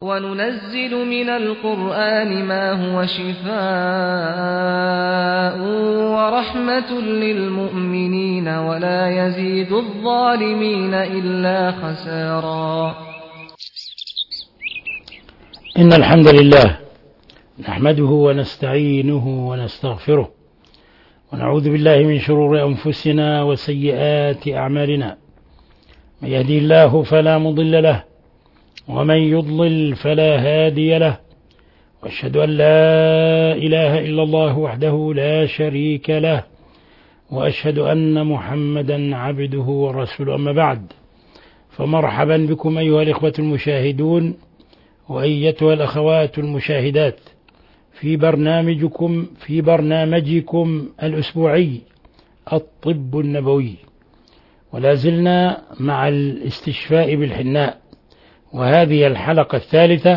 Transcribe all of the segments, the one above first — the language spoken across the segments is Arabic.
وننزل من القرآن ما هو شفاء ورحمة للمؤمنين ولا يزيد الظالمين إلا خسارا. إن الحمد لله نحمده ونستعينه ونستغفره ونعوذ بالله من شرور أنفسنا وسيئات أعمالنا، من يهدي الله فلا مضل له ومن يضلل فلا هادي له، وأشهد أن لا إله إلا الله وحده لا شريك له، وأشهد أن محمدا عبده ورسوله. أما بعد، فمرحبا بكم أيها الإخوة المشاهدون وأيتها الأخوات المشاهدات في برنامجكم الأسبوعي الطب النبوي، ولا زلنا مع الاستشفاء بالحناء، وهذه الحلقة الثالثة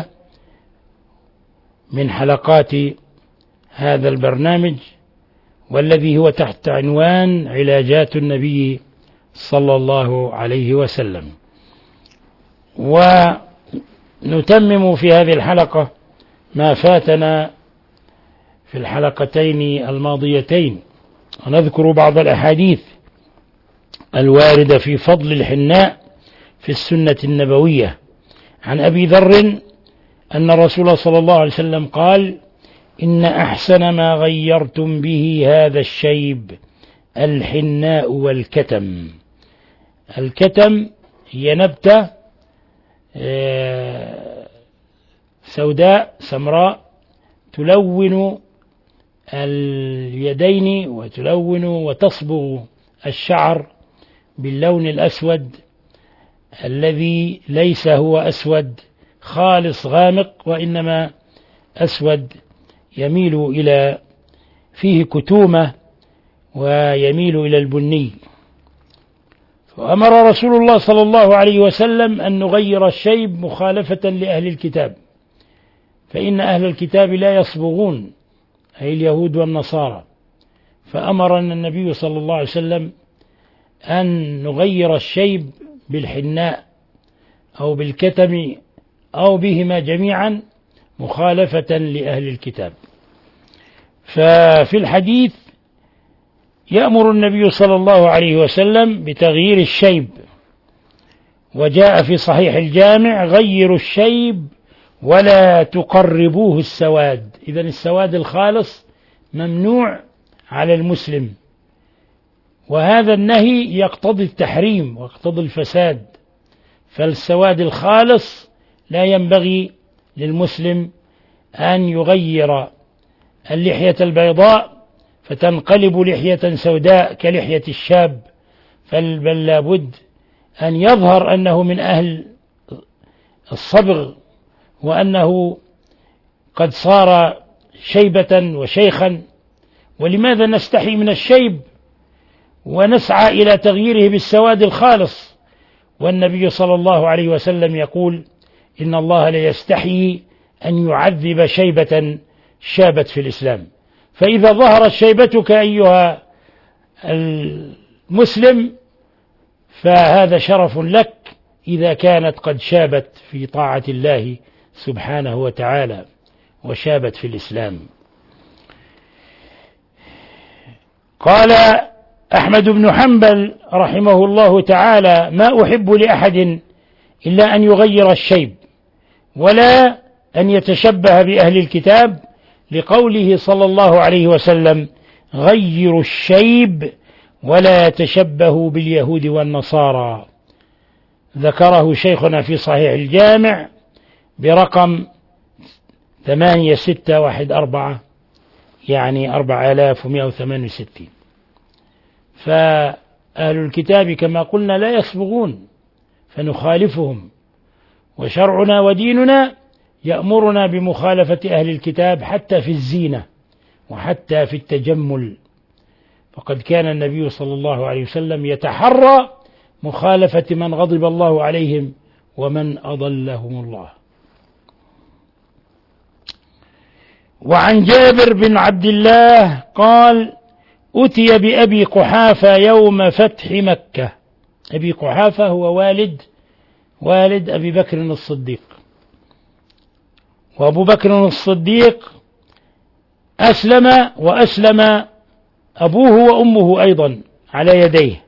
من حلقات هذا البرنامج، والذي هو تحت عنوان علاجات النبي صلى الله عليه وسلم. ونتمم في هذه الحلقة ما فاتنا في الحلقتين الماضيتين، ونذكر بعض الأحاديث الواردة في فضل الحناء في السنة النبوية. عن أبي ذر أن الرسول صلى الله عليه وسلم قال: إن أحسن ما غيرتم به هذا الشيب الحناء والكتم. الكتم هي نبتة سوداء سمراء تلون اليدين وتلون وتصبغ الشعر باللون الأسود، الذي ليس هو أسود خالص غامق، وإنما أسود يميل إلى فيه كتومة ويميل إلى البني. فأمر رسول الله صلى الله عليه وسلم أن نغير الشيب مخالفة لأهل الكتاب، فإن أهل الكتاب لا يصبغون، أي اليهود والنصارى. فأمرنا النبي صلى الله عليه وسلم أن نغير الشيب بالحناء أو بالكتم أو بهما جميعا مخالفة لأهل الكتاب. ففي الحديث يأمر النبي صلى الله عليه وسلم بتغيير الشيب، وجاء في صحيح الجامع: غيروا الشيب ولا تقربوه السواد. إذن السواد الخالص ممنوع على المسلم، وهذا النهي يقتضي التحريم ويقتضي الفساد. فالسواد الخالص لا ينبغي للمسلم أن يغير اللحية البيضاء فتنقلب لحية سوداء كلحية الشاب، بل لابد أن يظهر أنه من أهل الصبغ، وأنه قد صار شيبة وشيخا. ولماذا نستحي من الشيب ونسعى إلى تغييره بالسواد الخالص؟ والنبي صلى الله عليه وسلم يقول: إن الله لا يستحيي أن يعذب شيبة شابت في الإسلام. فإذا ظهرت شيبتك أيها المسلم فهذا شرف لك، إذا كانت قد شابت في طاعة الله سبحانه وتعالى وشابت في الإسلام. قال أحمد بن حنبل رحمه الله تعالى: ما أحب لأحد إلا أن يغير الشيب ولا أن يتشبه بأهل الكتاب، لقوله صلى الله عليه وسلم: غيروا الشيب ولا تشبهوا باليهود والنصارى. ذكره شيخنا في صحيح الجامع برقم 8614، يعني 4168. فأهل الكتاب كما قلنا لا يصبغون، فنخالفهم، وشرعنا وديننا يأمرنا بمخالفة أهل الكتاب حتى في الزينة وحتى في التجمل. فقد كان النبي صلى الله عليه وسلم يتحرى مخالفة من غضب الله عليهم ومن أضلهم الله. وعن جابر بن عبد الله قال: أتي بأبي قحافة يوم فتح مكة. أبي قحافة هو والد أبي بكر الصديق، وأبو بكر الصديق أسلم، وأسلم أبوه وأمه أيضا على يديه.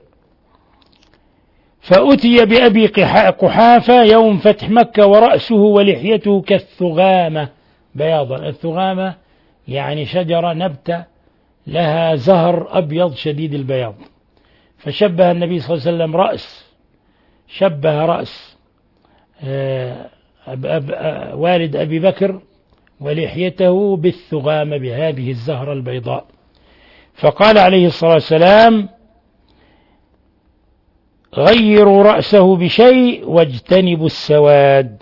فأتي بأبي قحافة يوم فتح مكة ورأسه ولحيته كالثغامة بياضا. الثغامة يعني شجرة نبتة لها زهر أبيض شديد البياض. فشبه النبي صلى الله عليه وسلم شبه رأس والد أبي بكر ولحيته بالثغامة بهذه الزهرة البيضاء. فقال عليه الصلاة والسلام: غيروا رأسه بشيء واجتنبوا السواد.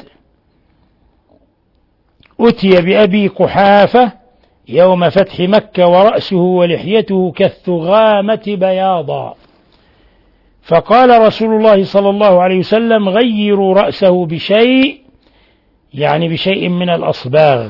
أتي بأبي قحافة يوم فتح مكة ورأسه ولحيته كالثغامة بياضا. فقال رسول الله صلى الله عليه وسلم: غيروا رأسه بشيء، يعني بشيء من الأصباغ،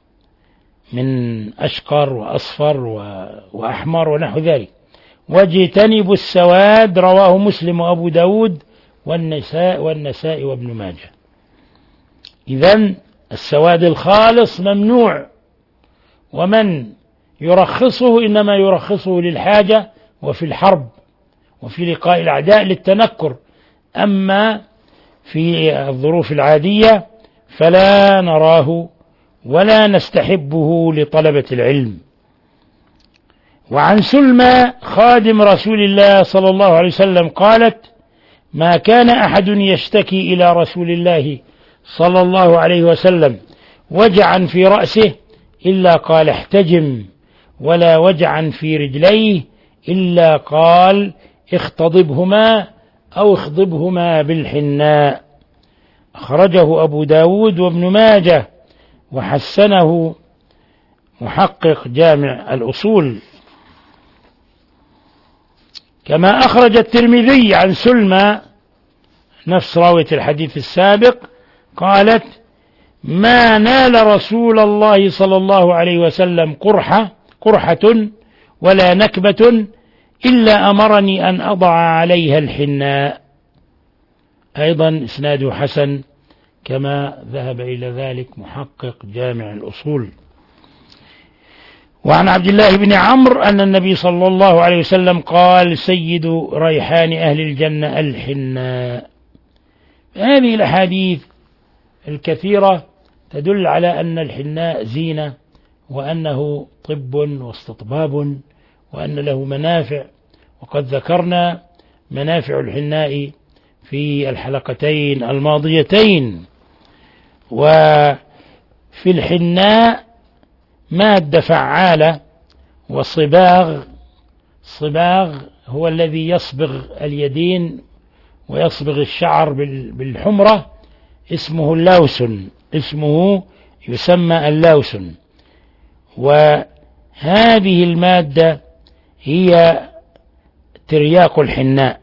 من أشقر وأصفر وأحمر ونحو ذلك، واجتنبوا السواد. رواه مسلم وأبو داود والنسائي وابن ماجه. إذن السواد الخالص ممنوع، ومن يرخصه إنما يرخصه للحاجة وفي الحرب وفي لقاء الأعداء للتنكر. أما في الظروف العادية فلا نراه ولا نستحبه لطلبة العلم. وعن سلمى خادم رسول الله صلى الله عليه وسلم قالت: ما كان أحد يشتكي إلى رسول الله صلى الله عليه وسلم وجعا في رأسه إلا قال احتجم، ولا وجعا في رجليه إلا قال اختضبهما أو اخضبهما بالحناء. أخرجه أبو داود وابن ماجه وحسنه محقق جامع الأصول. كما أخرج الترمذي عن سلمى نفس راوية الحديث السابق قالت: ما نال رسول الله صلى الله عليه وسلم قرحة ولا نكبة إلا أمرني أن أضع عليها الحناء. أيضا إسناده حسن كما ذهب إلى ذلك محقق جامع الأصول. وعن عبد الله بن عمرو أن النبي صلى الله عليه وسلم قال: سيد ريحان أهل الجنة الحناء. هذه الأحاديث الكثيرة تدل على أن الحناء زينة، وأنه طب واستطباب، وأن له منافع، وقد ذكرنا منافع الحناء في الحلقتين الماضيتين. وفي الحناء مادة فعالة وصباغ. صباغ هو الذي يصبغ اليدين ويصبغ الشعر بالحمرة، اسمه اللوسن، اسمه يسمى اللوسن. وهذه المادة هي ترياق الحناء.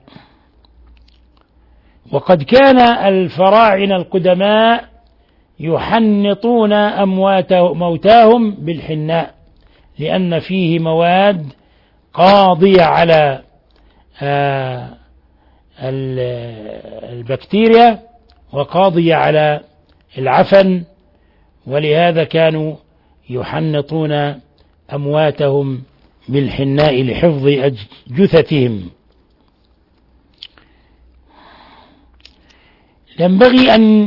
وقد كان الفراعنة القدماء يحنطون موتاهم بالحناء، لأن فيه مواد قاضية على البكتيريا وقاضية على العفن، ولهذا كانوا يحنطون أمواتهم بالحناء لحفظ جثثهم. ينبغي أن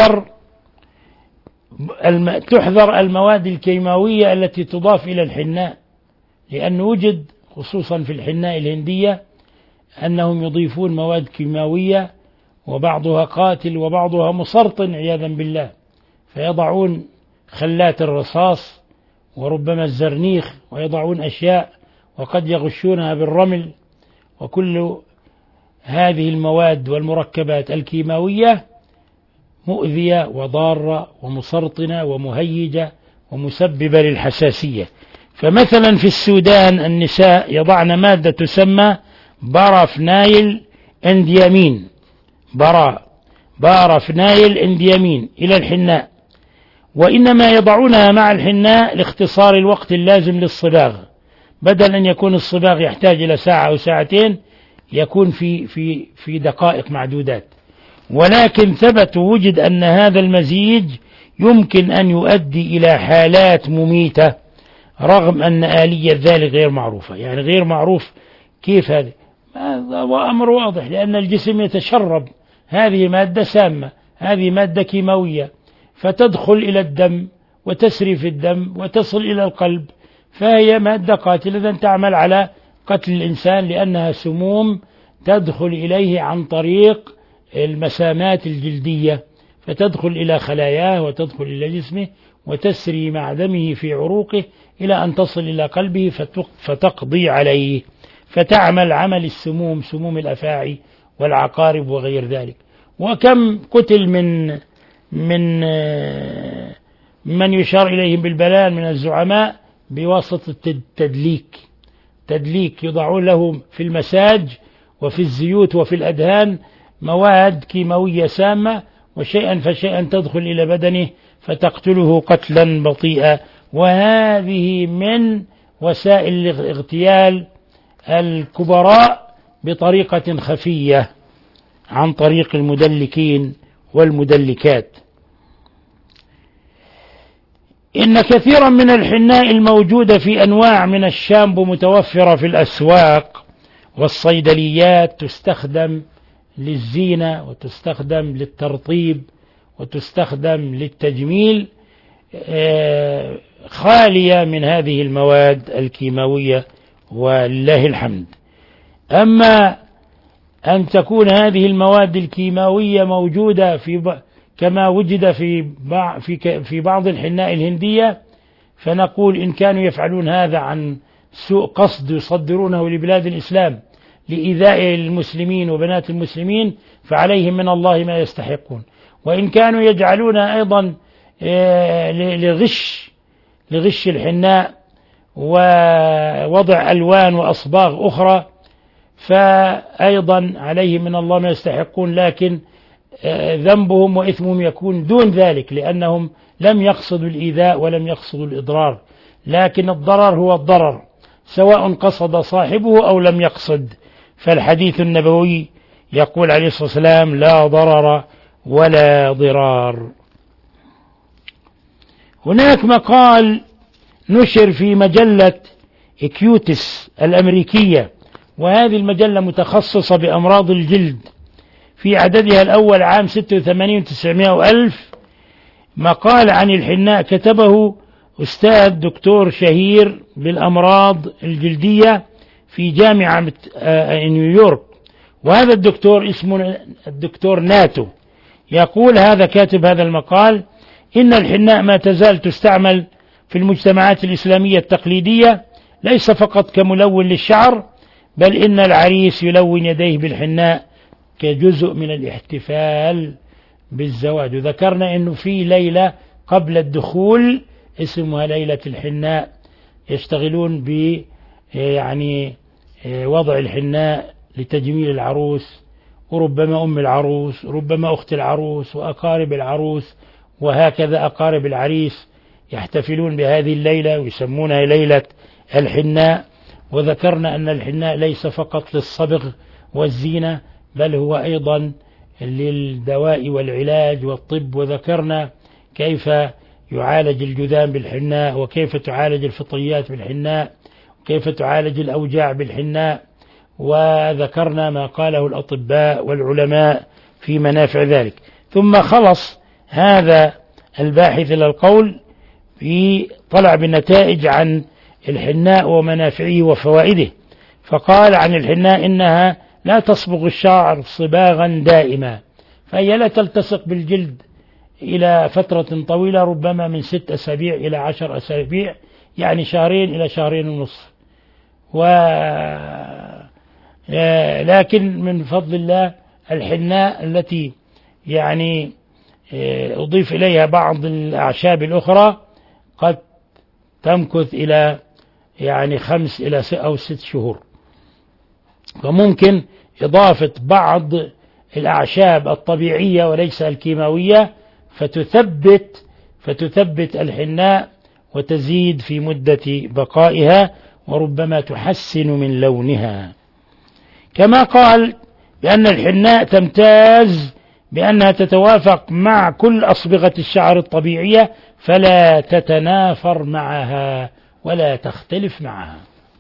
تحذر المواد الكيماوية التي تضاف إلى الحناء، لأن وجد خصوصا في الحناء الهندية أنهم يضيفون مواد كيماوية، وبعضها قاتل وبعضها مسرطن عياذا بالله، فيضعون خلات الرصاص وربما الزرنيخ، ويضعون أشياء وقد يغشونها بالرمل. وكل هذه المواد والمركبات الكيماوية مؤذية وضارة ومسرطنة ومهيجة ومسببة للحساسية. فمثلا في السودان النساء يضعن مادة تسمى بارافنايل انديامين، بارافنايل انديامين إلى الحناء، وإنما يضعونها مع الحناء لاختصار الوقت اللازم للصباغ، بدل أن يكون الصباغ يحتاج إلى ساعة أو ساعتين يكون في دقائق معدودات. ولكن ثبت ووجد أن هذا المزيج يمكن أن يؤدي إلى حالات مميتة رغم أن آلية ذلك غير معروفة. يعني غير معروف كيف هذا؟ هذا أمر واضح، لأن الجسم يتشرب هذه مادة سامة، هذه مادة كيماوية، فتدخل إلى الدم وتسري في الدم وتصل إلى القلب، فهي مادة قاتلة إذن تعمل على قتل الإنسان، لأنها سموم تدخل إليه عن طريق المسامات الجلدية، فتدخل إلى خلاياه وتدخل إلى جسمه وتسري مع دمه في عروقه إلى أن تصل إلى قلبه فتقضي عليه، فتعمل عمل السموم، سموم الأفاعي والعقارب وغير ذلك. وكم قتل من يشار إليهم بالبلال من الزعماء بواسطة تدليك، يضعون له في المساج وفي الزيوت وفي الأدهان مواد كيماوية سامة، وشيئا فشيئا تدخل إلى بدنه فتقتله قتلا بطيئا. وهذه من وسائل الاغتيال الكبراء بطريقة خفية عن طريق المدلكين والمدلكات. إن كثيرا من الحناء الموجودة في أنواع من الشامبو متوفرة في الأسواق والصيدليات تستخدم للزينة وتستخدم للترطيب وتستخدم للتجميل، خالية من هذه المواد الكيماوية ولله الحمد. أما أن تكون هذه المواد الكيماوية موجودة كما وجد في بعض الحناء الهندية، فنقول إن كانوا يفعلون هذا عن سوء قصد يصدرونه لبلاد الإسلام لإيذاء المسلمين وبنات المسلمين، فعليهم من الله ما يستحقون. وإن كانوا يجعلون أيضا لغش الحناء ووضع ألوان وأصباغ أخرى، فأيضا عليهم من الله ما يستحقون، لكن ذنبهم وإثمهم يكون دون ذلك، لأنهم لم يقصدوا الإيذاء ولم يقصدوا الإضرار، لكن الضرر هو الضرر سواء قصد صاحبه أو لم يقصد. فالحديث النبوي يقول عليه الصلاة والسلام: لا ضرر ولا ضرار. هناك مقال نشر في مجلة إكيوتس الأمريكية، وهذه المجلة متخصصة بأمراض الجلد، في عددها الأول عام 86 و900 وألف، مقال عن الحناء كتبه أستاذ دكتور شهير بالأمراض الجلدية في جامعة نيويورك، وهذا الدكتور اسمه الدكتور ناتو. يقول هذا كاتب هذا المقال: إن الحناء ما تزال تستعمل في المجتمعات الإسلامية التقليدية، ليس فقط كملون للشعر، بل إن العريس يلون يديه بالحناء كجزء من الاحتفال بالزواج. وذكرنا أنه في ليلة قبل الدخول اسمها ليلة الحناء، يشتغلون ب وضع الحناء لتجميل العروس، وربما أم العروس، ربما أخت العروس، وأقارب العروس، وهكذا أقارب العريس يحتفلون بهذه الليلة ويسمونها ليلة الحناء. وذكرنا أن الحناء ليس فقط للصبغ والزينة، بل هو أيضا للدواء والعلاج والطب، وذكرنا كيف يعالج الجذام بالحناء، وكيف تعالج الفطريات بالحناء، وكيف تعالج الأوجاع بالحناء، وذكرنا ما قاله الأطباء والعلماء في منافع ذلك. ثم خلص هذا الباحث إلى القول في طلع بالنتائج عن الحناء ومنافعه وفوائده، فقال عن الحناء: إنها لا تصبغ الشعر صباغا دائما، فهي لا تلتصق بالجلد إلى فترة طويلة، ربما من 6 أسابيع إلى 10 أسابيع، يعني 2 إلى 2.5 لكن من فضل الله الحناء التي أضيف إليها بعض الأعشاب الأخرى قد تمكث إلى 5 إلى 6 شهور. وممكن إضافة بعض الأعشاب الطبيعية وليس الكيماوية فتثبت الحناء وتزيد في مدة بقائها، وربما تحسن من لونها. كما قال بأن الحناء تمتاز بأنها تتوافق مع كل أصبغة الشعر الطبيعية فلا تتنافر معها ولا تختلف معها.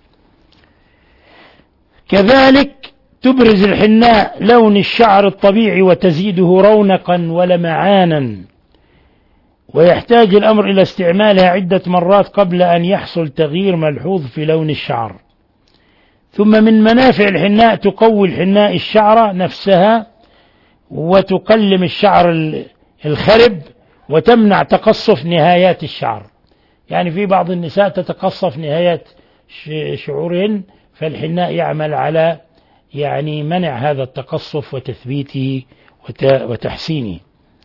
كذلك تبرز الحناء لون الشعر الطبيعي وتزيده رونقا ولمعانا، ويحتاج الأمر إلى استعمالها عدة مرات قبل أن يحصل تغيير ملحوظ في لون الشعر. ثم من منافع الحناء تقوي الحناء الشعر نفسها وتقلم الشعر الخرب وتمنع تقصف نهايات الشعر. يعني في بعض النساء تتقصف نهايات شعورهن، فالحناء يعمل على يعني منع هذا التقصف وتثبيته وتحسينه.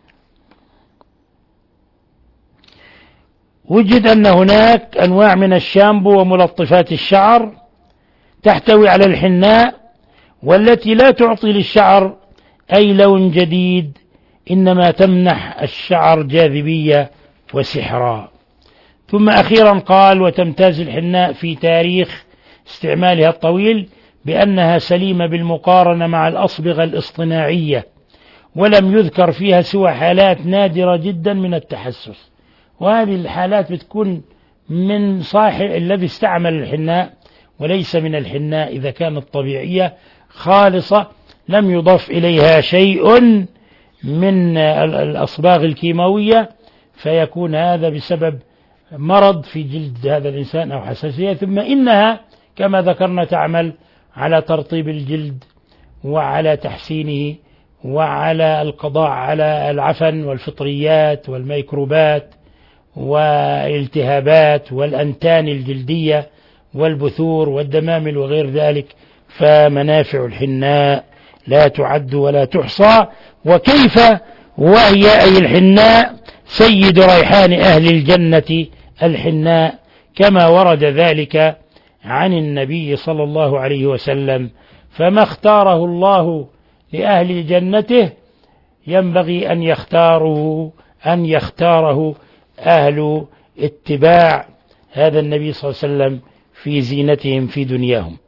وجد أن هناك أنواع من الشامبو وملطفات الشعر تحتوي على الحناء، والتي لا تعطي للشعر أي لون جديد، إنما تمنح الشعر جاذبية وسحرا. ثم أخيرا قال: وتمتاز الحناء في تاريخ استعمالها الطويل بأنها سليمة بالمقارنة مع الأصبغة الاصطناعية، ولم يذكر فيها سوى حالات نادرة جدا من التحسس، وهذه الحالات بتكون من صاحب الذي استعمل الحناء وليس من الحناء إذا كانت طبيعية خالصة لم يضاف إليها شيء من الأصباغ الكيماوية، فيكون هذا بسبب مرض في جلد هذا الإنسان أو حساسية. ثم إنها كما ذكرنا تعمل على ترطيب الجلد وعلى تحسينه وعلى القضاء على العفن والفطريات والميكروبات والالتهابات والأنتان الجلدية والبثور والدمامل وغير ذلك. فمنافع الحناء لا تعد ولا تحصى. وكيف وهي أي الحناء سيد ريحان أهل الجنة الحناء، كما ورد ذلك عن النبي صلى الله عليه وسلم. فما اختاره الله لأهل جنته ينبغي أن يختاره أهل اتباع هذا النبي صلى الله عليه وسلم في زينتهم في دنياهم.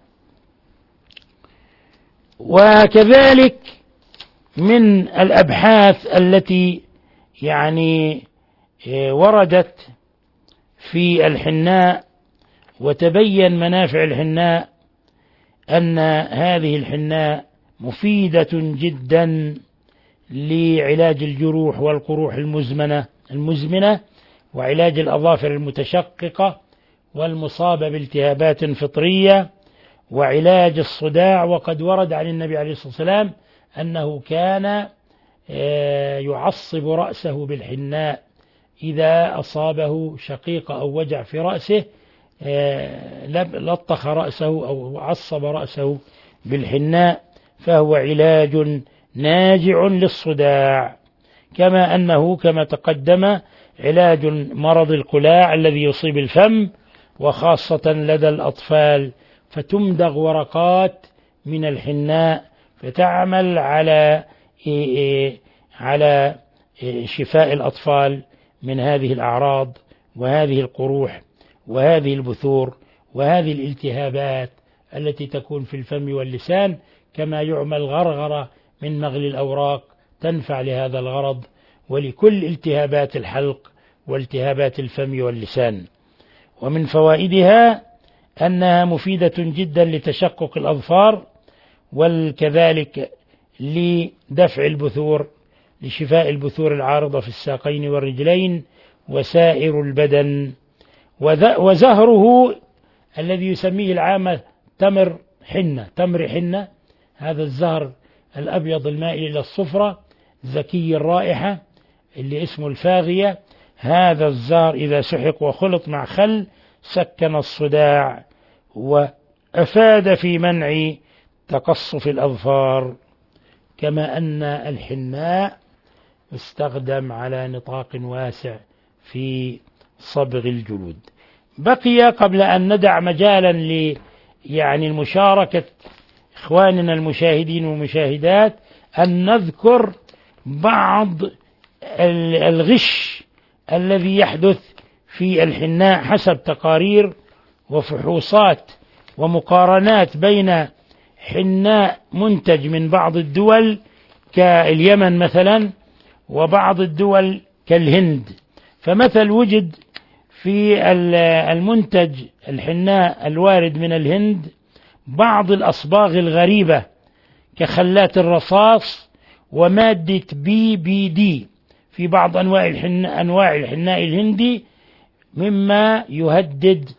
وكذلك من الأبحاث التي يعني وردت في الحناء وتبين منافع الحناء أن هذه الحناء مفيدة جدا لعلاج الجروح والقروح المزمنة وعلاج الأظافر المتشققة والمصابة بالتهابات فطرية وعلاج الصداع. وقد ورد عن النبي عليه الصلاة والسلام أنه كان يعصب رأسه بالحناء إذا أصابه شقيقة أو وجع في رأسه، لطخ رأسه أو عصب رأسه بالحناء، فهو علاج ناجع للصداع. كما أنه كما تقدم علاج مرض القلاع الذي يصيب الفم وخاصة لدى الأطفال، فتمدغ ورقات من الحناء فتعمل على شفاء الأطفال من هذه الأعراض وهذه القروح وهذه البثور وهذه الالتهابات التي تكون في الفم واللسان. كما يعمل غرغرة من مغلي الأوراق تنفع لهذا الغرض ولكل التهابات الحلق والتهابات الفم واللسان. ومن فوائدها أنها مفيدة جدا لتشقق الأظفار، وكذلك لدفع البثور، لشفاء البثور العارضة في الساقين والرجلين وسائر البدن. وزهره الذي يسميه العامة تمر حنة، هذا الزهر الأبيض المائل إلى الصفرة زكي الرائحة اللي اسمه الفاغية، هذا الزهر إذا سحق وخلط مع خل سكن الصداع وأفاد في منع تقصف الأظفار. كما أن الحناء استخدم على نطاق واسع في صبغ الجلود. بقي قبل أن ندع مجالا يعني المشاركة إخواننا المشاهدين والمشاهدات أن نذكر بعض الغش الذي يحدث في الحناء حسب تقارير وفحوصات ومقارنات بين حناء منتج من بعض الدول كاليمن مثلا، وبعض الدول كالهند. فمثل وجد في المنتج الحناء الوارد من الهند بعض الأصباغ الغريبة كخلات الرصاص ومادة BBD في بعض أنواع الحناء الهندي، مما يهدد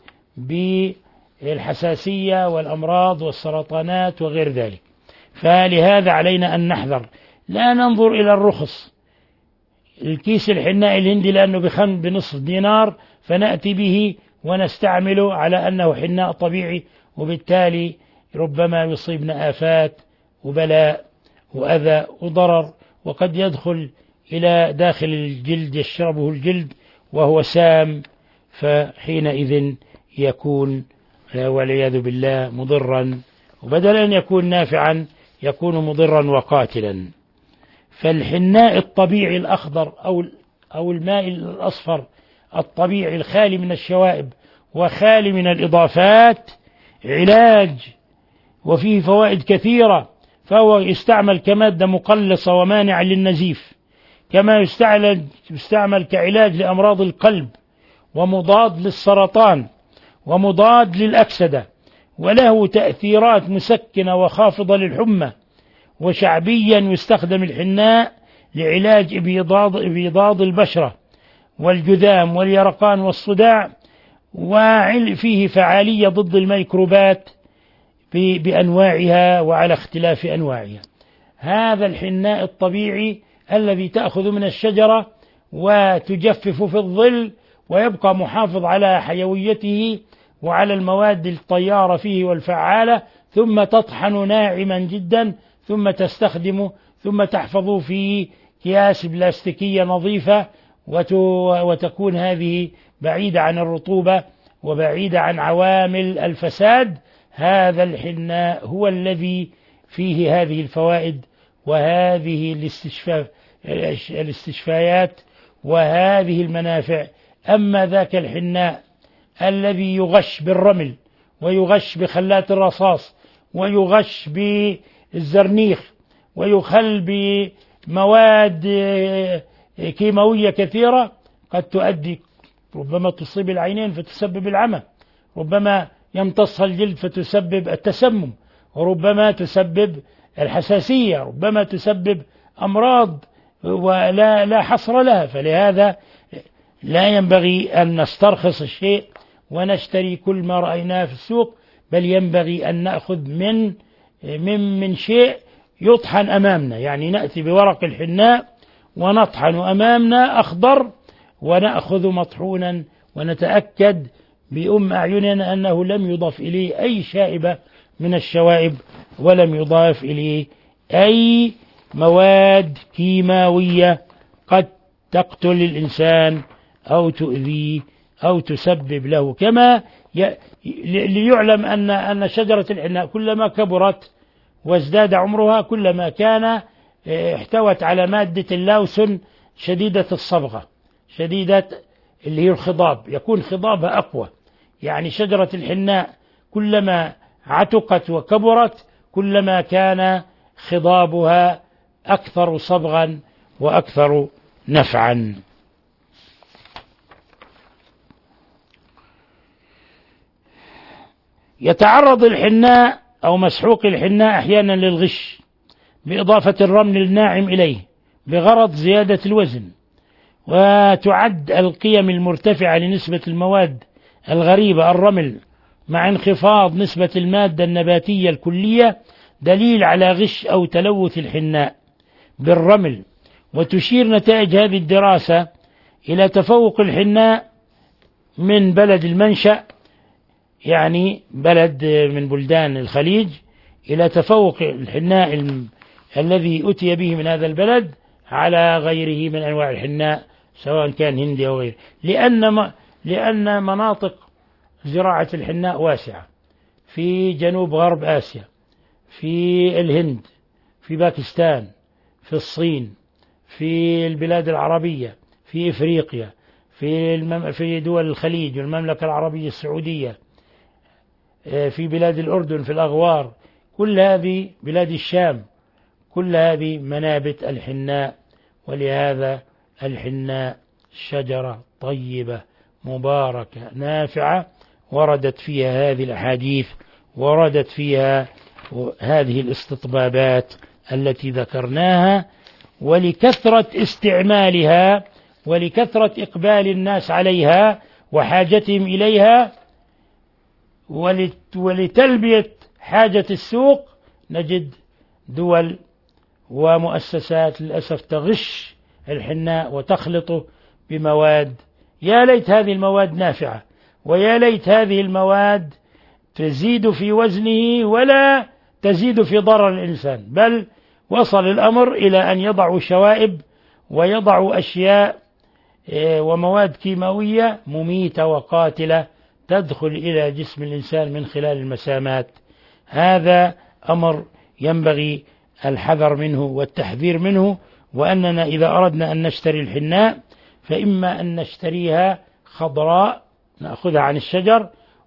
بالحساسية والأمراض والسرطانات وغير ذلك. فلهذا علينا أن نحذر، لا ننظر إلى الرخص. الكيس الحناء الهندي لأنه بنصف دينار فنأتي به ونستعمله على أنه حناء طبيعي، وبالتالي ربما يصيبنا آفات وبلاء وأذى وضرر، وقد يدخل إلى داخل الجلد يشربه الجلد وهو سام، فحينئذ يكون والعياذ بالله مضرا، وبدل أن يكون نافعا يكون مضرا وقاتلا. فالحناء الطبيعي الأخضر أو الماء الأصفر الطبيعي الخالي من الشوائب وخالي من الإضافات علاج وفيه فوائد كثيرة، فهو يستعمل كمادة مقلصة ومانع للنزيف، كما يستعمل كعلاج لأمراض القلب ومضاد للسرطان ومضاد للأكسدة، وله تأثيرات مسكنة وخافضة للحمى. وشعبيا يستخدم الحناء لعلاج إبيضاض البشرة والجذام واليرقان والصداع، وفيه فعالية ضد الميكروبات بأنواعها وعلى اختلاف أنواعها. هذا الحناء الطبيعي الذي تأخذ من الشجرة وتجفف في الظل ويبقى محافظ على حيويته وعلى المواد الطيارة فيه والفعالة، ثم تطحن ناعما جدا ثم تستخدمه، ثم تحفظه في أكياس بلاستيكية نظيفة، وتكون هذه بعيدة عن الرطوبة وبعيدة عن عوامل الفساد. هذا الحناء هو الذي فيه هذه الفوائد وهذه الاستشفايات وهذه المنافع. أما ذاك الحناء الذي يغش بالرمل ويغش بخلات الرصاص ويغش بالزرنيخ ويخل بمواد كيماوية كثيرة، قد تؤدي ربما تصيب العينين فتسبب العمى، ربما يمتص الجلد فتسبب التسمم، وربما تسبب الحساسية، ربما تسبب أمراض ولا حصر لها. فلهذا لا ينبغي أن نسترخص الشيء ونشتري كل ما رأيناه في السوق، بل ينبغي أن نأخذ من شيء يطحن أمامنا، يعني نأتي بورق الحناء ونطحن أمامنا أخضر ونأخذ مطحونا ونتأكد بأم أعيننا أنه لم يضاف إليه أي شائبة من الشوائب ولم يضاف إليه أي مواد كيماوية قد تقتل الإنسان أو تؤذيه أو تسبب له. كما ليعلم أن شجرة الحناء كلما كبرت وازداد عمرها كلما كان احتوت على مادة اللوسن شديدة الصبغة، شديدة اللي هي الخضاب، يكون خضابها أقوى. يعني شجرة الحناء كلما عتقت وكبرت كلما كان خضابها أكثر صبغا وأكثر نفعا. يتعرض الحناء أو مسحوق الحناء أحيانا للغش بإضافة الرمل الناعم إليه بغرض زيادة الوزن، وتعد القيم المرتفعة لنسبة المواد الغريبة الرمل مع انخفاض نسبة المادة النباتية الكلية دليل على غش أو تلوث الحناء بالرمل. وتشير نتائج هذه الدراسة إلى تفوق الحناء من بلد المنشأ، يعني بلد من بلدان الخليج، إلى تفوق الحناء الذي أتي به من هذا البلد على غيره من أنواع الحناء سواء كان هندي أو غيره، لأن مناطق زراعة الحناء واسعة في جنوب غرب آسيا، في الهند، في باكستان، في الصين، في البلاد العربية، في إفريقيا، في دول الخليج والمملكة العربية السعودية، في بلاد الأردن، في الأغوار، كل هذه بلاد الشام، كل هذه منابت الحناء. ولهذا الحناء شجرة طيبة مباركة نافعة، وردت فيها هذه الأحاديث، وردت فيها هذه الاستطبابات التي ذكرناها. ولكثرة استعمالها ولكثرة إقبال الناس عليها وحاجتهم إليها ولتلبية حاجة السوق، نجد دول ومؤسسات للأسف تغش الحناء وتخلطه بمواد. يا ليت هذه المواد نافعة، ويا ليت هذه المواد تزيد في وزنه ولا تزيد في ضرر الإنسان، بل وصل الأمر إلى أن يضعوا شوائب ويضعوا أشياء ومواد كيماوية مميتة وقاتلة تدخل إلى جسم الإنسان من خلال المسامات. هذا أمر ينبغي الحذر منه والتحذير منه، وأننا إذا أردنا أن نشتري الحناء فإما أن نشتريها خضراء نأخذها عن الشجر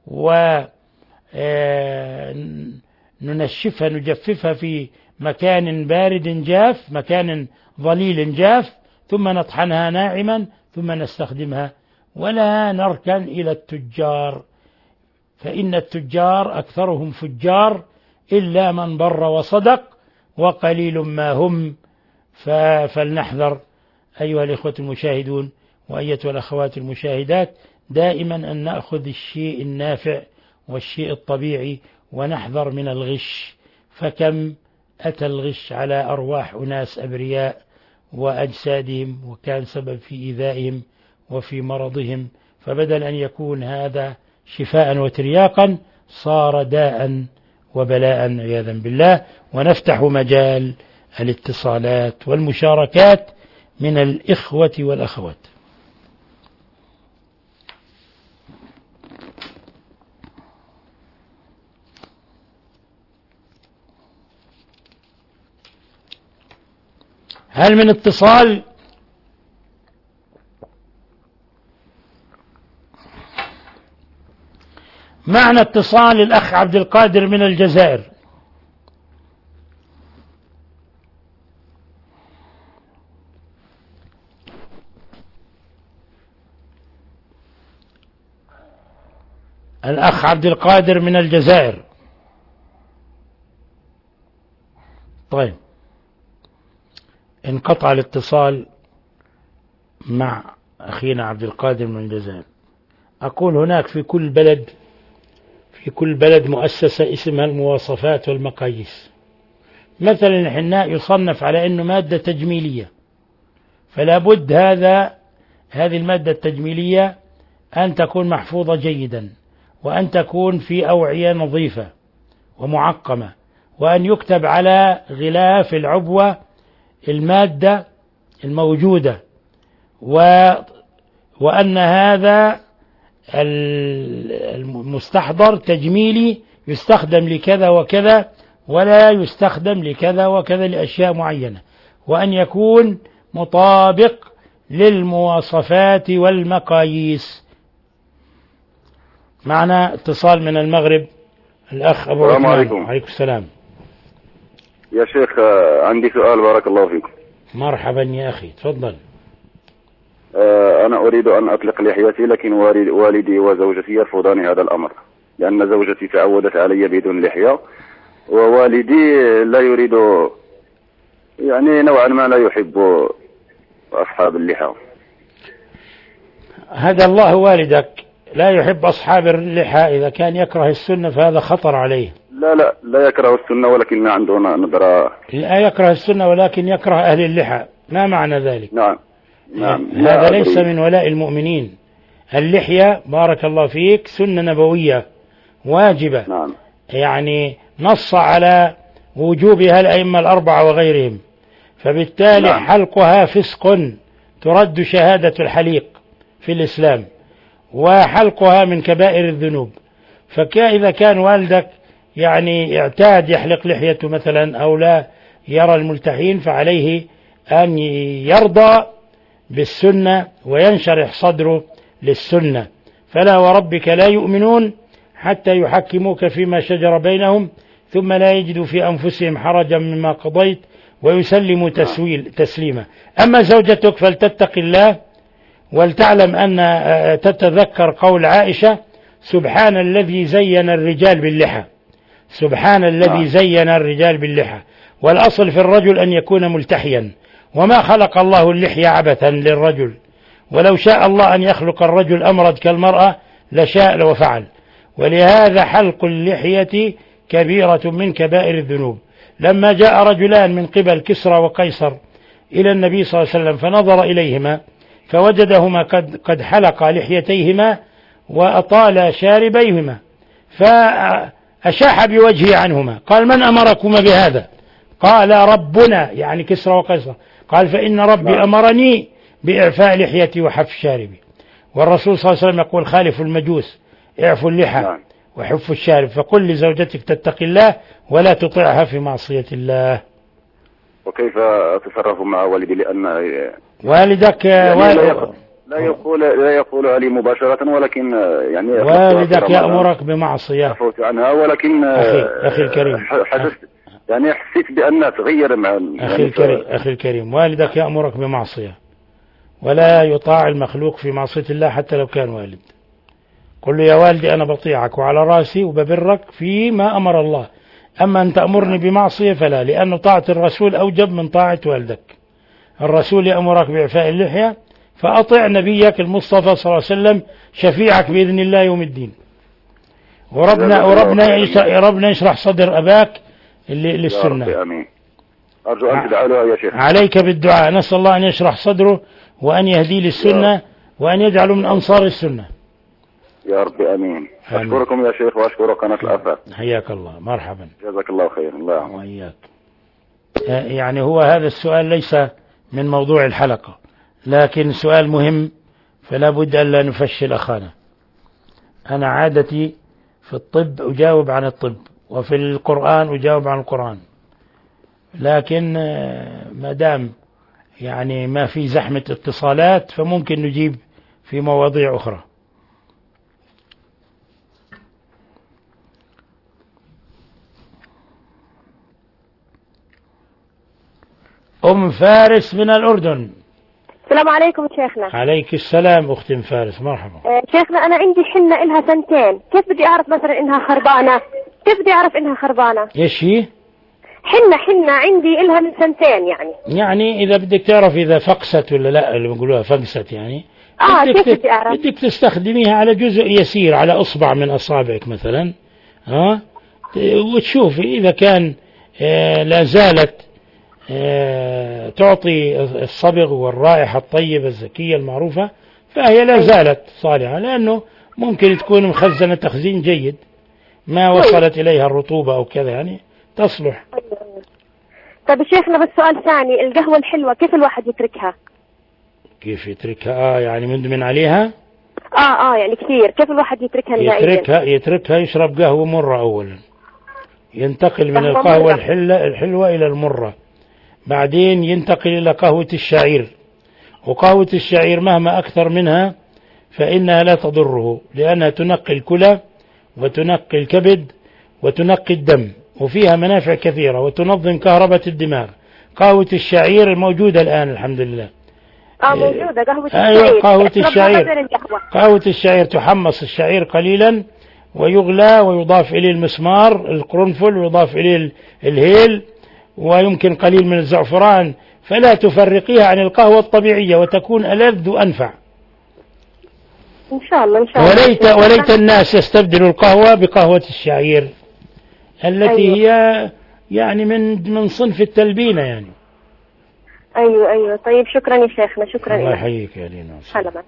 وننشفها نجففها في مكان بارد جاف، مكان ظليل جاف، ثم نطحنها ناعما ثم نستخدمها، ولا نركن إلى التجار، فإن التجار أكثرهم فجار إلا من بر وصدق وقليل ما هم. فلنحذر أيها الإخوة المشاهدون وأيتها الأخوات المشاهدات دائما أن نأخذ الشيء النافع والشيء الطبيعي ونحذر من الغش. فكم أتى الغش على أرواح أناس أبرياء وأجسادهم وكان سبب في إيذائهم وفي مرضهم، فبدل أن يكون هذا شفاء وترياقا صار داء وبلاء عياذا بالله. ونفتح مجال الاتصالات والمشاركات من الإخوة والأخوات. هل من اتصال؟ معنا اتصال الأخ عبد القادر من الجزائر. الأخ عبد القادر من الجزائر. طيب، انقطع الاتصال مع أخينا عبد القادر من الجزائر. أقول هناك في كل بلد مؤسسة اسمها المواصفات والمقاييس. مثلا الحناء يصنف على أنه مادة تجميلية، فلا بد هذه المادة التجميلية أن تكون محفوظة جيدا، وأن تكون في أوعية نظيفة ومعقمة، وأن يكتب على غلاف العبوة المادة الموجودة، وأن هذا المستحضر تجميلي يستخدم لكذا وكذا ولا يستخدم لكذا وكذا لأشياء معينة، وأن يكون مطابق للمواصفات والمقاييس. معنا اتصال من المغرب الأخ أبو عثمان. السلام عليكم. عليكم السلام. يا شيخ عندي سؤال بارك الله فيكم. مرحبا يا أخي، تفضل. أنا أريد أن أطلق لحيتي، لكن والدي وزوجتي يرفضان هذا الأمر، لأن زوجتي تعودت علي بدون لحية، ووالدي لا يريد، يعني نوعا ما لا يحب أصحاب اللحى. هدى الله والدك، لا يحب أصحاب اللحى. إذا كان يكره السنة فهذا خطر عليه. لا يكره السنة، ولكن ما عنده نظرة. لا يكره السنة ولكن يكره أهل اللحى. ما معنى ذلك؟ نعم. هذا ليس من ولاء المؤمنين. اللحية بارك الله فيك سنة نبوية واجبة. نعم. يعني نص على وجوبها الأئمة الأربعة وغيرهم، فبالتالي نعم. حلقها فسق، ترد شهادة الحليق في الإسلام، وحلقها من كبائر الذنوب. فإذا كان والدك يعني اعتاد يحلق لحيته مثلا أو لا يرى الملتحين، فعليه أن يرضى بالسنة وينشرح صدره للسنة. فلا وربك لا يؤمنون حتى يحكموك فيما شجر بينهم ثم لا يجدوا في أنفسهم حرجا مما قضيت ويسلم تسليما. أما زوجتك فلتتق الله ولتعلم أن تتذكر قول عائشة: سبحان الذي زين الرجال باللحى، سبحان الذي زين الرجال باللحى. والأصل في الرجل أن يكون ملتحيا، وما خلق الله اللحية عبثا للرجل، ولو شاء الله أن يخلق الرجل أمرد كالمرأة لشاء وفعل. ولهذا حلق اللحية كبيرة من كبائر الذنوب. لما جاء رجلان من قبل كسرى وقيصر إلى النبي صلى الله عليه وسلم فنظر إليهما فوجدهما قد حلق لحيتيهما وأطال شاربيهما، فأشاح بوجهه عنهما، قال: من أمركما بهذا؟ قال: ربنا، يعني كسرى وقيصر. قال: فإن ربي أمرني بإعفاء لحيتي وحف شاربي. والرسول صلى الله عليه وسلم يقول: خالفوا المجوس، اعفوا اللحى وحفوا الشارب. فقل لزوجتك تتقي الله ولا تطيعها في معصية الله. وكيف أتصرف مع والدي؟ لأن والدك لا يقولها لي مباشرة، ولكن يعني والدك يأمرك بمعصية عفوت عنها، ولكن أخي الكريم، حسيت بأنها تغير مع أخي الكريم، والدك يأمرك بمعصية، ولا يطاع المخلوق في معصية الله حتى لو كان والد. قل له: يا والدي أنا بطيعك وعلى راسي وببرك فيما أمر الله، أما أن تأمرني بمعصية فلا، لأن طاعة الرسول أوجب من طاعة والدك. الرسول يأمرك بإعفاء اللحية، فأطع نبيك المصطفى صلى الله عليه وسلم شفيعك بإذن الله يوم الدين. وربنا يشرح صدر أباك للسنة. آمين. أرجو أن تدعوا له يا شيخ. عليك بالدعاء، نسأل الله أن يشرح صدره وأن يهدي للسنة وأن يجعله من أنصار السنة يا رب. آمين. أشكركم يا شيخ وأشكر قناة الآفاق. حياك الله، مرحبا، جزاك الله خير. الله وإياك. يعني هو هذا السؤال ليس من موضوع الحلقة، لكن سؤال مهم، فلا بد أن لا نفشل أخانا. أنا عادتي في الطب أجاوب عن الطب، وفي القرآن أجاوب عن القرآن، لكن ما دام يعني ما في زحمة اتصالات فممكن نجيب في مواضيع أخرى. أم فارس من الأردن. السلام عليكم شيخنا. عليك السلام أختي فارس، مرحبا. شيخنا أنا عندي حنة إلها سنتين، كيف بدي أعرف مثلا إنها خربانة؟ كيف بدي أعرف إنها خربانة؟ إيش هي؟ حنة عندي إلها من سنتين يعني إذا بدك تعرف إذا فقست ولا لا، اللي بنقولوها فقست يعني. كيف بدي أعرف؟ بدك تستخدميها على جزء يسير، على أصبع من أصابعك مثلا، وتشوفي إذا كان لا زالت تعطي الصبغ والرائحة الطيبة الزكية المعروفة، فهي لا زالت صالحة، لأنه ممكن تكون مخزنة تخزين جيد ما وصلت إليها الرطوبة أو كذا، يعني تصلح. طيب شيخنا بس سؤال ثاني، القهوة الحلوة كيف الواحد يتركها؟ كيف يتركها؟ يعني مدمن عليها؟ يعني كثير، كيف الواحد يتركها نهائيا؟ يتركها يشرب قهوة مرة أولا، ينتقل من القهوة الحلوة إلى المرة، بعدين ينتقل إلى قهوة الشعير. وقهوة الشعير مهما أكثر منها فإنها لا تضره، لأنها تنقي الكلى وتنقي الكبد وتنقي الدم، وفيها منافع كثيرة، وتنظم كهرباء الدماغ. قهوة الشعير الموجودة الآن الحمد لله. موجودة قهوة الشعير. قهوة الشعير تحمص الشعير قليلا ويغلى ويضاف إليه المسمار القرنفل ويضاف إليه الهيل ويمكن قليل من الزعفران، فلا تفرقيها عن القهوة الطبيعية وتكون ألذ وأنفع إن شاء الله. وليت الناس يستبدلوا القهوة بقهوة الشعير التي هي يعني من صنف التلبينة يعني. أيوة. طيب شكرا يا شيخنا، شكرا. الله يحييك يا لينا. سلام.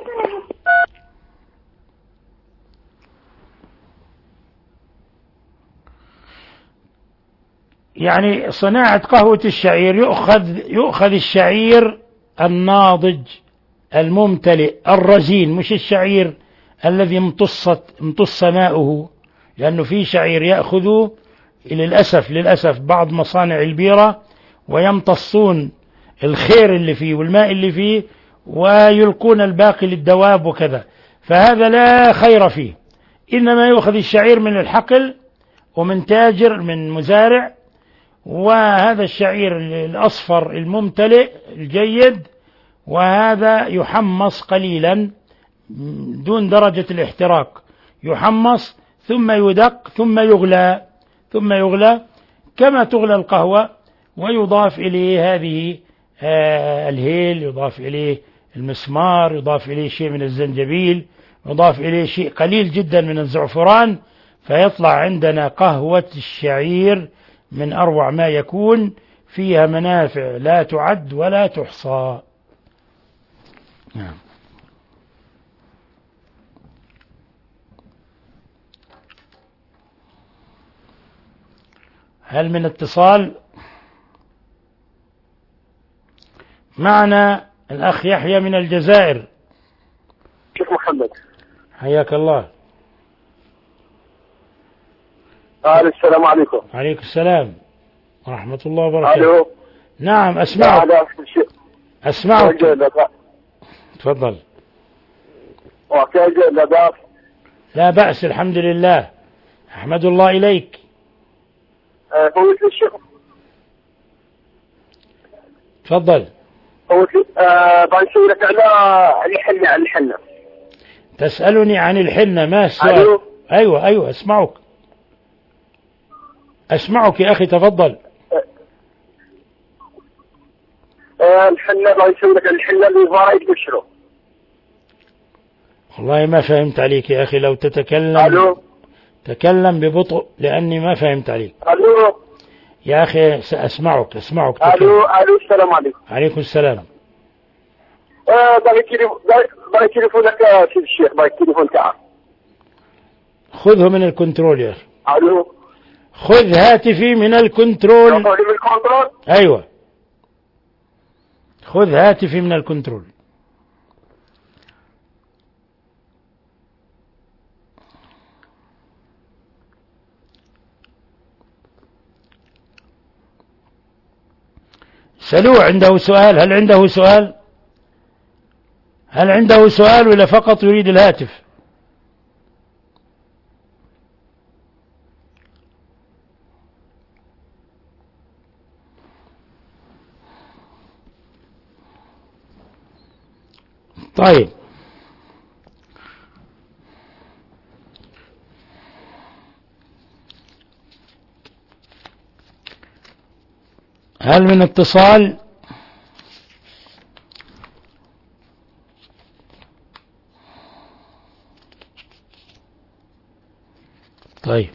يعني صناعة قهوة الشعير يؤخذ الشعير الناضج الممتلئ الرزين، مش الشعير الذي امتص ماؤه، لأنه في شعير يأخذ للأسف بعض مصانع البيرة ويمتصون الخير اللي فيه والماء اللي فيه ويلقون الباقي للدواب وكذا، فهذا لا خير فيه. إنما يؤخذ الشعير من الحقل ومن تاجر من مزارع وهذا الشعير الأصفر الممتلئ الجيد، وهذا يحمص قليلا دون درجة الاحتراق، يحمص ثم يدق ثم يغلى كما تغلى القهوة، ويضاف إليه هذه الهيل، يضاف إليه المسمار، يضاف إليه شيء من الزنجبيل، يضاف إليه شيء قليل جدا من الزعفران، فيطلع عندنا قهوة الشعير من أروع ما يكون، فيها منافع لا تعد ولا تحصى. نعم. هل من اتصال؟ معنا الأخ يحيى من الجزائر. شيخ محمد، حياك الله. السلام عليكم. عليكم السلام ورحمة الله وبركاته. ألو. نعم أسمعك. أسمعك. تفضل. لا بأس، الحمد لله، أحمد الله إليك. فوت الشيخ. تفضل. بنسوي لك على الحنة. تسألني عن الحنة، ما السؤال؟ أيوة أسمعك يا أخي، تفضل. الحنة بنسوي لك الحنة اللي فايد بشره. والله ما فهمت عليك يا أخي، لو تتكلم تكلم ببطء لأني ما فهمت عليك. ألو يا أخي، أسمعك. ألو السلام عليكم. عليكم السلام. باغي تليفونك يا سيدي الشيخ، باغي التليفون تاعك. خذه من الكنترول يا أخي. ألو، خذ هاتفي من الكنترول. من الكنترول؟ أيوة، خذ هاتفي من الكنترول. سألوه عنده سؤال. هل عنده سؤال ولا فقط يريد الهاتف؟ طيب، هل من اتصال؟ طيب،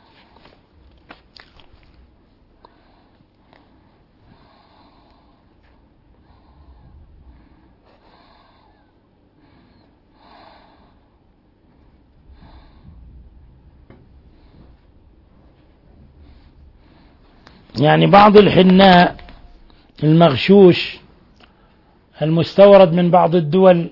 يعني بعض الحناء المغشوش المستورد من بعض الدول،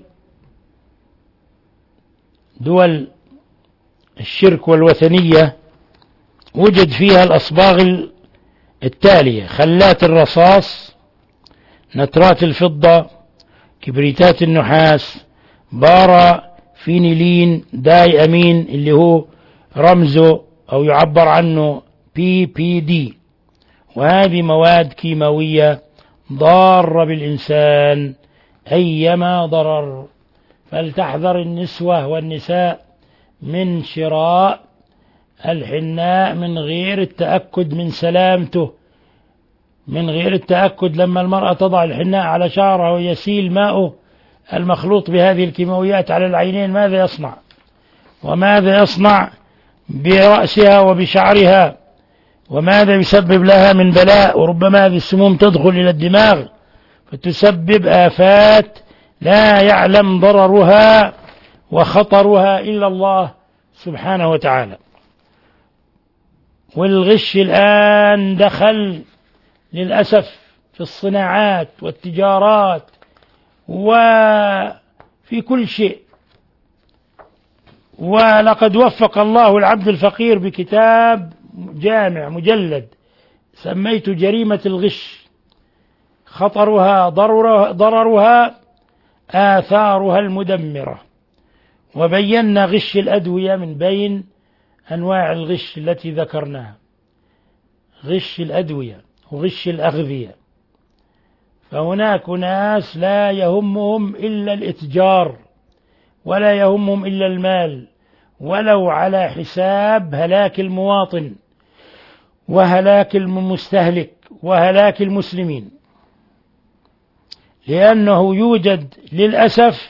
دول الشرك والوثنية، وجد فيها الأصباغ التالية: خلات الرصاص، نترات الفضة، كبريتات النحاس، بارافينيلين، داي أمين اللي هو رمزه أو يعبر عنه PPD، وهذه مواد كيماوية ضارة بالإنسان أيما ضرر، فلتحذر النسوة والنساء من شراء الحناء من غير التأكد من سلامته، من غير التأكد. لما المرأة تضع الحناء على شعرها ويسيل ماؤه المخلوط بهذه الكيماويات على العينين، ماذا يصنع؟ وماذا يصنع برأسها وبشعرها؟ وماذا يسبب لها من بلاء؟ وربما هذه السموم تدخل إلى الدماغ فتسبب آفات لا يعلم ضررها وخطرها إلا الله سبحانه وتعالى. والغش الآن دخل للأسف في الصناعات والتجارات وفي كل شيء. ولقد وفق الله العبد الفقير بكتاب جامع مجلد سميت جريمة الغش، خطرها، ضررها، آثارها المدمرة، وبينا غش الأدوية من بين أنواع الغش التي ذكرناها: غش الأدوية وغش الأغذية. فهناك ناس لا يهمهم إلا الإتجار ولا يهمهم إلا المال، ولو على حساب هلاك المواطن وهلاك المستهلك وهلاك المسلمين. لأنه يوجد للأسف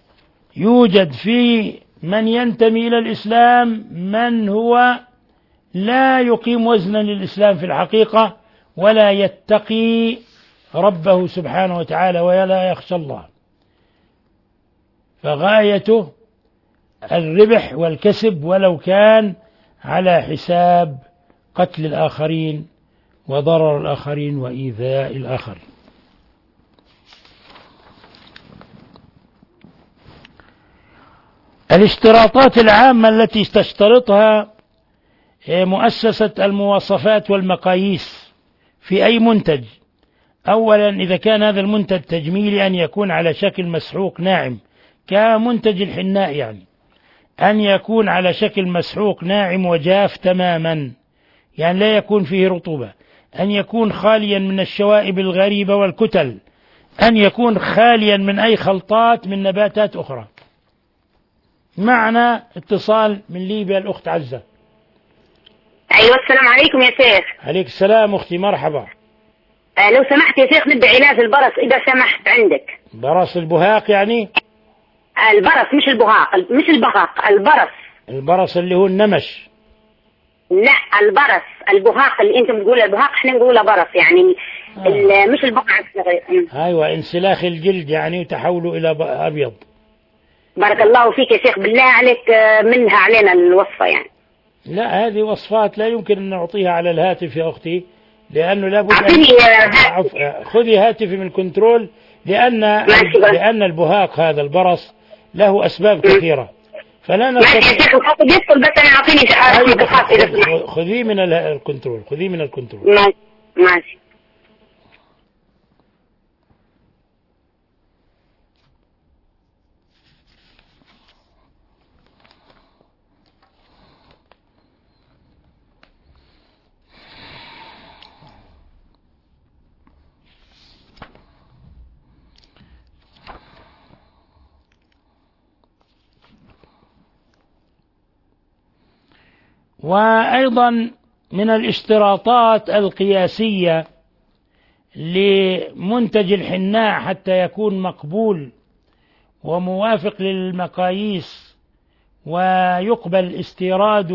في من ينتمي إلى الإسلام من هو لا يقيم وزنا للإسلام في الحقيقة، ولا يتقي ربه سبحانه وتعالى ولا يخشى الله، فغايته الربح والكسب ولو كان على حساب قتل الآخرين وضرر الآخرين وإيذاء الآخرين. الاشتراطات العامة التي تشترطها مؤسسة المواصفات والمقاييس في أي منتج: أولا، إذا كان هذا المنتج تجميلي أن يكون على شكل مسحوق ناعم كمنتج الحناء، يعني أن يكون على شكل مسحوق ناعم وجاف تماما، يعني لا يكون فيه رطوبة، أن يكون خاليا من الشوائب الغريبة والكتل، أن يكون خاليا من أي خلطات من نباتات أخرى. معنا اتصال من ليبيا الأخت عزة. أيوة، السلام عليكم يا شيخ. عليك السلام أختي، مرحبا. لو سمحت يا شيخ، نبي علاج البرص إذا سمحت عندك. برص البهاق يعني؟ البرص مش البهاق، مش البهاق، البرص. البرص اللي هو النمش؟ لا، البرص. البهاق اللي أنت بتقول البهاق احنا نقوله برص، يعني مش البقعة الصغيرة. أيوة، انسلاخ الجلد يعني وتحوله إلى أبيض. بارك الله فيك يا شيخ، بالله عليك منها علينا الوصفة يعني. لا، هذه وصفات لا يمكن أن نعطيها على الهاتف يا أختي، لأنه لابد خذي هاتفي من كنترول، لأن البهاق هذا البرص له أسباب كثيرة، فلا نستطيع. خذي من الكنترول، خذي من الكنترول. ماشي. وأيضا من الاشتراطات القياسية لمنتج الحناء حتى يكون مقبول وموافق للمقاييس ويقبل استيراده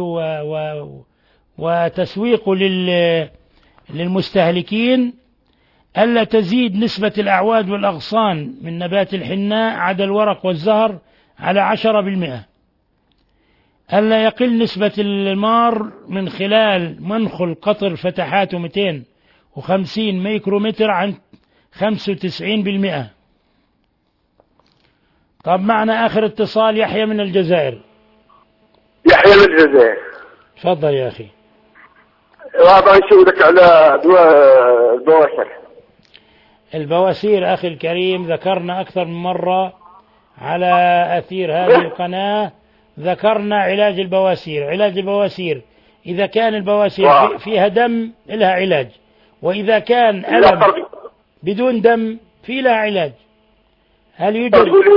وتسويقه للمستهلكين: ألا تزيد نسبة الأعواد والأغصان من نبات الحناء عدا الورق والزهر على 10%. ألا يقل نسبة المار من خلال منخل قطر فتحاته 250 ميكرومتر عن 95%. طب معنا آخر اتصال، يحيى من الجزائر. يحيى من الجزائر. تفضل يا أخي. وأبغى نسولك على البواسير. البواسير أخي الكريم، ذكرنا أكثر من مرة على أثير هذه القناة، ذكرنا علاج البواسير. علاج البواسير إذا كان البواسير فيها دم لها علاج، وإذا كان ألم بدون دم في لها علاج. هل يوجد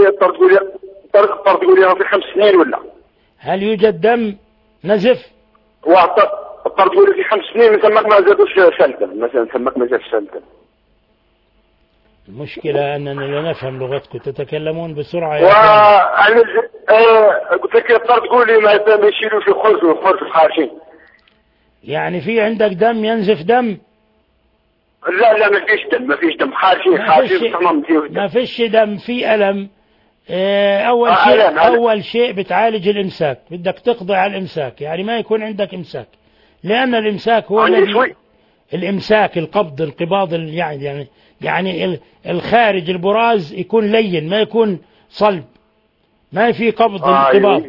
تقولي في 5 سنين ولا؟ هل يوجد دم نزف؟ تقولي في 5 سنين من ثمك ما زادوش سلدم، مثلا ثمك ما زادش سلدم. المشكلة أننا لا نفهم لغتكم، تتكلمون بسرعة. قلت لك تقولي ما يشيلوا في خرج خارجين. يعني في عندك دم ينزف دم؟ لا ما فيش دم خارجين ما فيش دم، في ألم. أول شيء بتعالج الإمساك، بدك تقضي على الإمساك، يعني ما يكون عندك إمساك، لأن الإمساك هو الإمساك، القبض، الانقباض، يعني الخارج البراز يكون لين، ما يكون صلب، ما في قبض انقباض.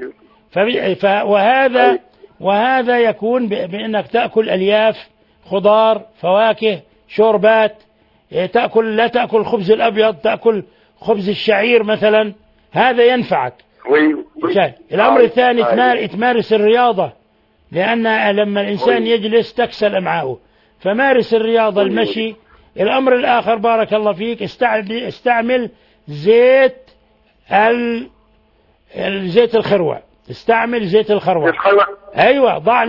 وهذا يكون بأنك تأكل ألياف، خضار، فواكه، شوربات، لا تأكل الخبز الأبيض، تأكل خبز الشعير مثلا، هذا ينفعك. الأمر الثاني تمارس الرياضة، لأن لما الإنسان يجلس تكسل أمعاؤه، فمارس الرياضة، المشي. الأمر الآخر بارك الله فيك، استعمل زيت زيت الخروع. استعمل زيت الخروع. أيوة، ضع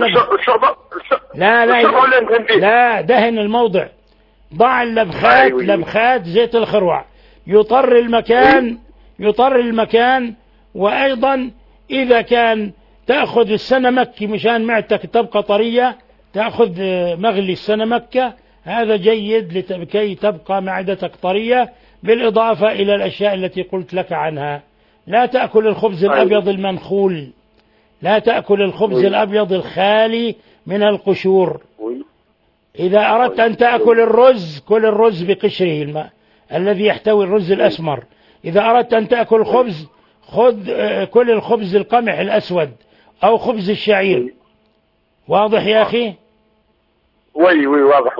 لا دهن الموضع. ضع لبخات زيت الخروع، يطر المكان. وأيضا إذا كان تأخذ السنمكي مشان معدتك تبقى طرية، تأخذ مغلي السنمكة، هذا جيد لكي تبقى معدتك طرية، بالإضافة إلى الأشياء التي قلت لك عنها. لا تأكل الخبز الأبيض المنخول، لا تأكل الخبز الأبيض الخالي من القشور. إذا أردت أن تأكل الرز، كل الرز بقشره الذي يحتوي الرز الأسمر. إذا أردت أن تأكل خبز، كل الخبز القمح الأسود أو خبز الشعير. واضح يا أخي؟ وي واضح.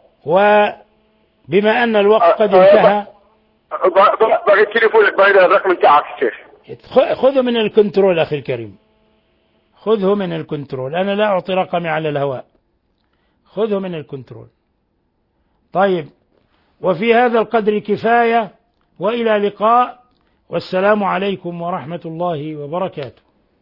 وبما أن الوقت قد انتهى، باقي تليفونك، باقي الرقم بتاعك الشيخ. خذه من الكنترول أخي الكريم، خذه من الكنترول. أنا لا أعطي رقمي على الهواء، خذه من الكنترول. طيب، وفي هذا القدر كفاية، وإلى لقاء، والسلام عليكم ورحمة الله وبركاته.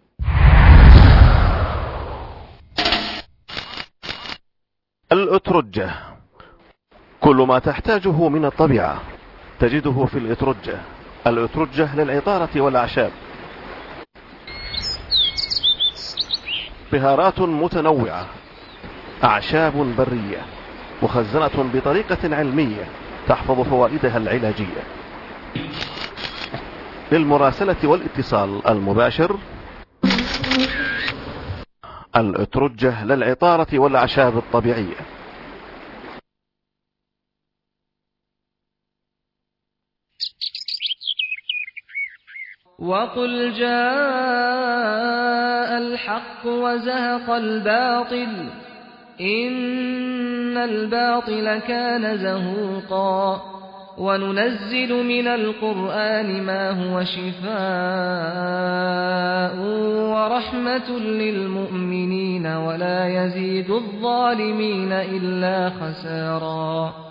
الأترجة، كل ما تحتاجه من الطبيعة تجده في الأترجة. الأترجة للعطارة والأعشاب، بهارات متنوعة، أعشاب برية مخزنة بطريقة علمية تحفظ فوائدها العلاجية. للمراسلة والاتصال المباشر، الأترجة للعطارة والأعشاب الطبيعية. وقل جاء الحق وزهق الباطل إن الباطل كان زهوقا وننزل من القرآن ما هو شفاء ورحمة للمؤمنين ولا يزيد الظالمين إلا خسارا.